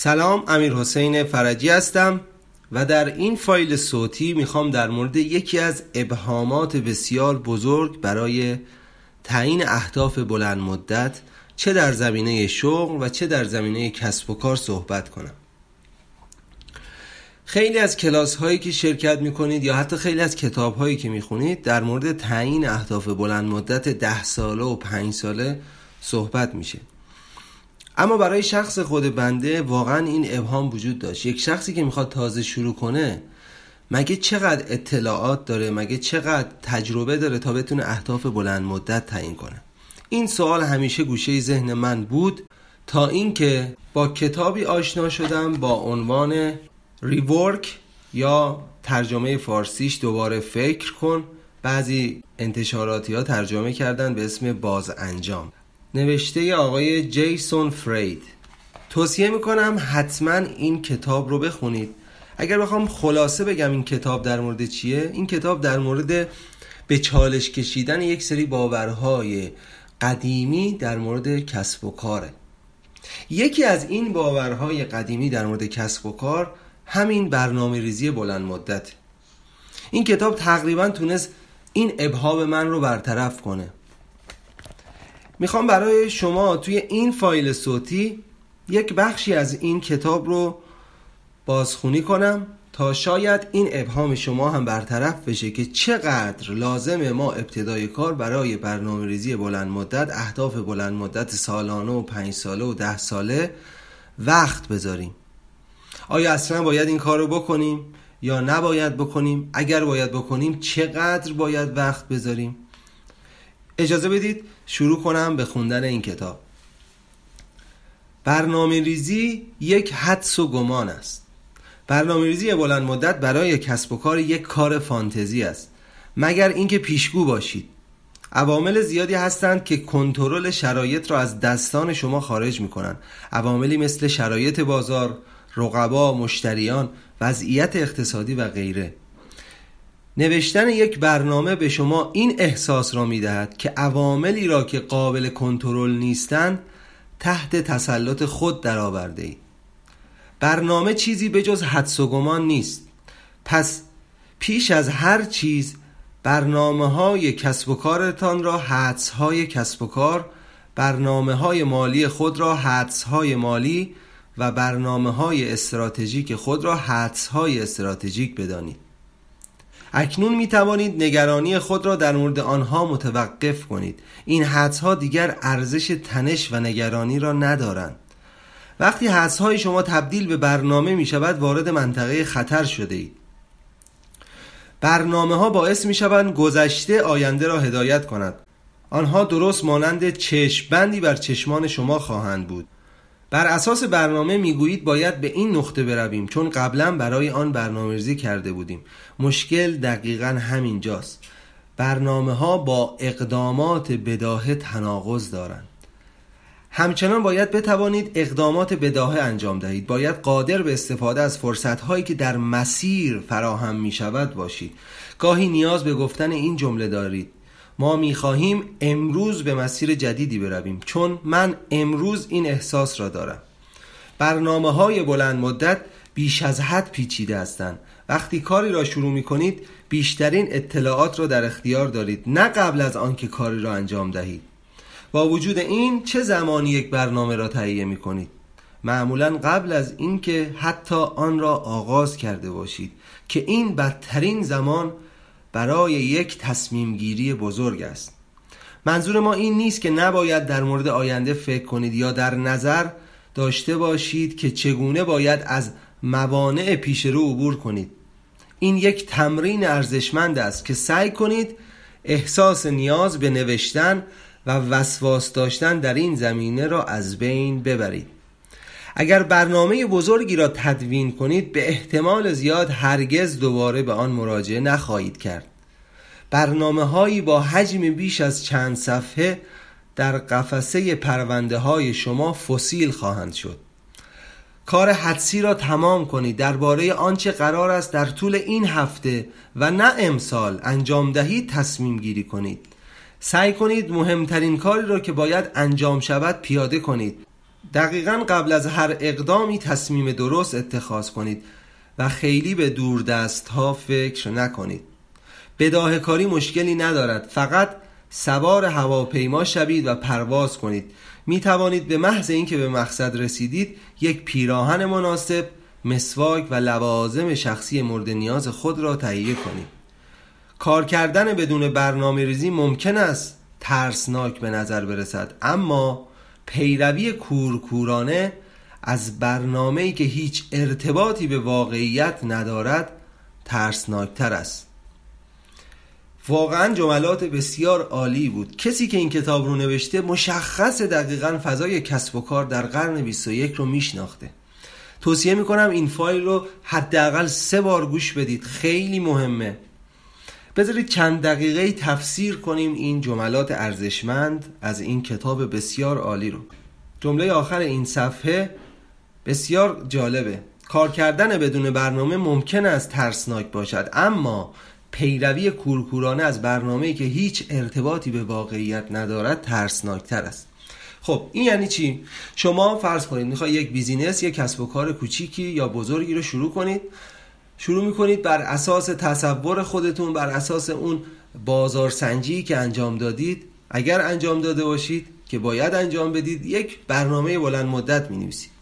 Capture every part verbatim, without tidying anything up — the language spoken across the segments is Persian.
سلام، امیر حسین فرجی هستم و در این فایل صوتی میخوام در مورد یکی از ابهامات بسیار بزرگ برای تعیین اهداف بلند مدت چه در زمینه شغل و چه در زمینه کسب و کار صحبت کنم. خیلی از کلاس هایی که شرکت میکنید یا حتی خیلی از کتاب هایی که میخونید در مورد تعیین اهداف بلند مدت ده ساله و پنج ساله صحبت میشه، اما برای شخص خود بنده واقعا این ابهام وجود داشت. یک شخصی که میخواد تازه شروع کنه مگه چقدر اطلاعات داره، مگه چقدر تجربه داره تا بتونه اهداف بلند مدت تعیین کنه؟ این سوال همیشه گوشه ذهن من بود تا اینکه با کتابی آشنا شدم با عنوان ریورک یا ترجمه فارسیش دوباره فکر کن. بعضی انتشاراتی ها ترجمه کردن به اسم باز انجام، نوشته آقای جیسون فرید. توصیه میکنم حتما این کتاب رو بخونید. اگر بخوام خلاصه بگم این کتاب در مورد چیه، این کتاب در مورد به چالش کشیدن یک سری باورهای قدیمی در مورد کسب و کاره. یکی از این باورهای قدیمی در مورد کسب و کار همین برنامه ریزی بلند مدت. این کتاب تقریبا تونست این ابهام من رو برطرف کنه. میخوام برای شما توی این فایل صوتی یک بخشی از این کتاب رو بازخوانی کنم تا شاید این ابهام شما هم برطرف بشه که چقدر لازمه ما ابتدای کار برای برنامه ریزی بلند مدت، اهداف بلند مدت سالانه و پنج ساله و ده ساله وقت بذاریم. آیا اصلا باید این کار رو بکنیم یا نباید بکنیم؟ اگر باید بکنیم چقدر باید وقت بذاریم؟ اجازه بدید شروع کنم به خوندن این کتاب. برنامه ریزی یک حدس و گمان است. برنامه ریزی بلند مدت برای کسب و کار یک کار فانتزی است، مگر اینکه پیشگو باشید. عوامل زیادی هستند که کنترل شرایط را از دستان شما خارج می‌کنند. عواملی مثل شرایط بازار، رقبا، مشتریان، وضعیت اقتصادی و غیره. نوشتن یک برنامه به شما این احساس را می‌دهد که عواملی را که قابل کنترل نیستند تحت تسلط خود درآورده‌اید. برنامه چیزی به جز حدس و گمان نیست. پس پیش از هر چیز برنامه‌های کسب و کارتان را حدس‌های کسب و کار، برنامه‌های مالی خود را حدس‌های مالی و برنامه‌های استراتژیک خود را حدس‌های استراتژیک بدانید. اکنون می توانید نگرانی خود را در مورد آنها متوقف کنید. این حدس‌ها دیگر ارزش تنش و نگرانی را ندارند. وقتی حدس‌های شما تبدیل به برنامه می شود وارد منطقه خطر شده اید. برنامه‌ها باعث می شوند گذشته آینده را هدایت کند. آنها درست مانند چشم بندی بر چشمان شما خواهند بود. بر اساس برنامه میگویید باید به این نقطه برویم چون قبلا برای آن برنامه‌ریزی کرده بودیم. مشکل دقیقاً همین جاست. برنامه ها با اقدامات بداهه تناقض دارند. همچنان باید بتوانید اقدامات بداهه انجام دهید. باید قادر به استفاده از فرصت هایی که در مسیر فراهم می شود باشید. گاهی نیاز به گفتن این جمله دارید: ما می‌خواهیم امروز به مسیر جدیدی برویم چون من امروز این احساس را دارم. برنامه‌های بلند مدت بیش از حد پیچیده هستند. وقتی کاری را شروع می‌کنید بیشترین اطلاعات را در اختیار دارید، نه قبل از آنکه کاری را انجام دهید. با وجود این چه زمانی یک برنامه را تهیه می‌کنید؟ معمولاً قبل از اینکه حتی آن را آغاز کرده باشید که این بدترین زمان برای یک تصمیم گیری بزرگ است. منظور ما این نیست که نباید در مورد آینده فکر کنید یا در نظر داشته باشید که چگونه باید از موانع پیش رو عبور کنید. این یک تمرین ارزشمند است که سعی کنید احساس نیاز به نوشتن و وسواس داشتن در این زمینه را از بین ببرید. اگر برنامه بزرگی را تدوین کنید به احتمال زیاد هرگز دوباره به آن مراجعه نخواهید کرد. برنامه هایی با حجم بیش از چند صفحه در قفسه پرونده های شما فسیل خواهند شد. کار حدسی را تمام کنید. درباره آنچه قرار است در طول این هفته و نه امسال انجام دهید تصمیم گیری کنید. سعی کنید مهمترین کاری را که باید انجام شود پیاده کنید. دقیقاً قبل از هر اقدامی تصمیم درست اتخاذ کنید و خیلی به دوردست ها فکر نکنید. بداهه‌کاری مشکلی ندارد، فقط سوار هواپیما شوید و پرواز کنید. می توانید به محض اینکه به مقصد رسیدید یک پیراهن مناسب، مسواک و لوازم شخصی مورد نیاز خود را تهیه کنید. کار کردن بدون برنامه ریزی ممکن است ترسناک به نظر برسد، اما پیروی کورکورانه از برنامه‌ای که هیچ ارتباطی به واقعیت ندارد ترسناکتر است. واقعا جملات بسیار عالی بود. کسی که این کتاب رو نوشته مشخص دقیقاً فضای کسب و کار در قرن بیست و یک رو میشناخته. توصیه میکنم این فایل رو حداقل سه بار گوش بدید، خیلی مهمه. بذارید چند دقیقه تفسیر کنیم این جملات ارزشمند از این کتاب بسیار عالی رو. جمله آخر این صفحه بسیار جالبه. کار کردن بدون برنامه ممکن است ترسناک باشد، اما پیروی کورکورانه از برنامه‌ای که هیچ ارتباطی به واقعیت ندارد ترسناکتر است. خب این یعنی چی؟ شما فرض کنید میخوای یک بیزینس، یک کسب و کار کوچیکی یا بزرگی رو شروع کنید. شروع میکنید بر اساس تصور خودتون، بر اساس اون بازارسنجی که انجام دادید، اگر انجام داده باشید که باید انجام بدید، یک برنامه بلند مدت مینویسید.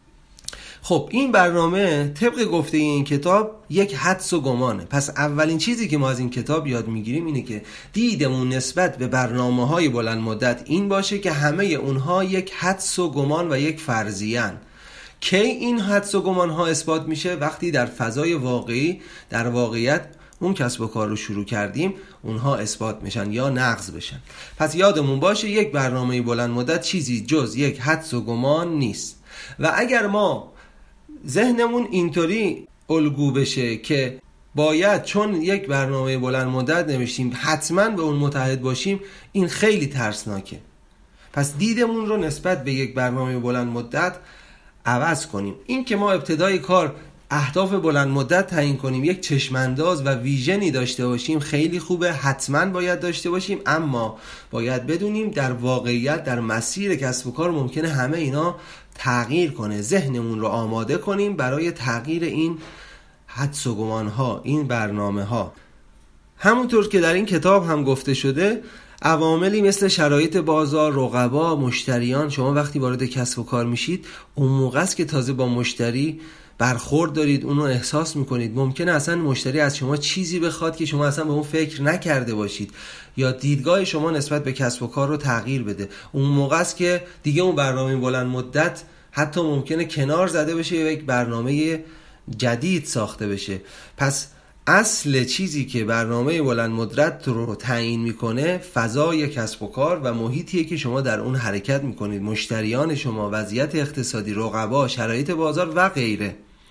خب این برنامه طبق گفته این کتاب یک حدس و گمانه. پس اولین چیزی که ما از این کتاب یاد میگیریم اینه که دیدمون نسبت به برنامه‌های بلند مدت این باشه که همه اونها یک حدس و گمان و یک فرضیه‌اند. کی این حدس و گمان ها اثبات میشه؟ وقتی در فضای واقعی، در واقعیت اون کسب و کار رو شروع کردیم، اونها اثبات میشن یا نقض بشن. پس یادمون باشه یک برنامه بلند مدت چیزی جز یک حدس و گمان نیست. و اگر ما ذهنمون اینطوری الگو بشه که باید چون یک برنامه بلند مدت نوشتیم حتما به اون متحد باشیم، این خیلی ترسناکه. پس دیدمون رو نسبت به یک برنامه بلند مدت عوض کنیم. این که ما ابتدای کار اهداف بلند مدت تعیین کنیم، یک چشمانداز و ویژنی داشته باشیم، خیلی خوبه، حتما باید داشته باشیم، اما باید بدونیم در واقعیت در مسیر کسب و کار ممکنه همه اینا تغییر کنه. ذهنمون رو آماده کنیم برای تغییر این حدس و گمان ها، این برنامه ها. همونطور که در این کتاب هم گفته شده، عواملی مثل شرایط بازار، رقبا، مشتریان، شما وقتی وارد کسب و کار میشید اون موقع است که تازه با مشتری برخورد دارید، اون رو احساس میکنید. ممکنه اصلا مشتری از شما چیزی بخواد که شما اصلا به اون فکر نکرده باشید، یا دیدگاه شما نسبت به کسب و کار رو تغییر بده. اون موقع است که دیگه اون برنامه بلند مدت حتی ممکنه کنار زده بشه یا یک برنامه جدید ساخته بشه. پس اصل چیزی که برنامه بلند مدت رو تعیین میکنه فضای کسب و کار و محیطیه که شما در اون حرکت میکنید، مشتریان شما، وضعیت اقتصادی، رقبا، شرایط بازار و غیره.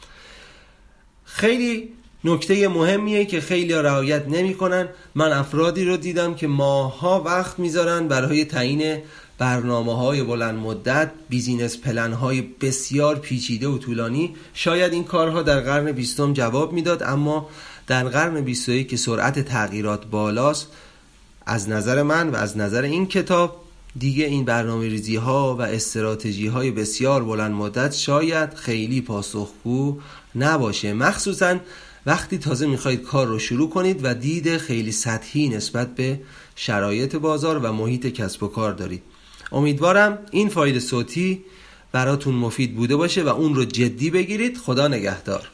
خیلی نکته مهمیه که خیلی رعایت نمیکنن. من افرادی رو دیدم که ماها وقت میذارن برای تعیین برنامه‌های بلند مدت، بیزینس پلن‌های بسیار پیچیده و طولانی. شاید این کارها در قرن بیستم جواب میداد، اما در قرن بیست و یک که سرعت تغییرات بالاست، از نظر من و از نظر این کتاب دیگه این برنامه ریزی ها و استراتژی های بسیار بلند مدت شاید خیلی پاسخگو نباشه، مخصوصا وقتی تازه میخواید کار رو شروع کنید و دید خیلی سطحی نسبت به شرایط بازار و محیط کسب و کار دارید. امیدوارم این فایل صوتی براتون مفید بوده باشه و اون رو جدی بگیرید. خدا نگهدار.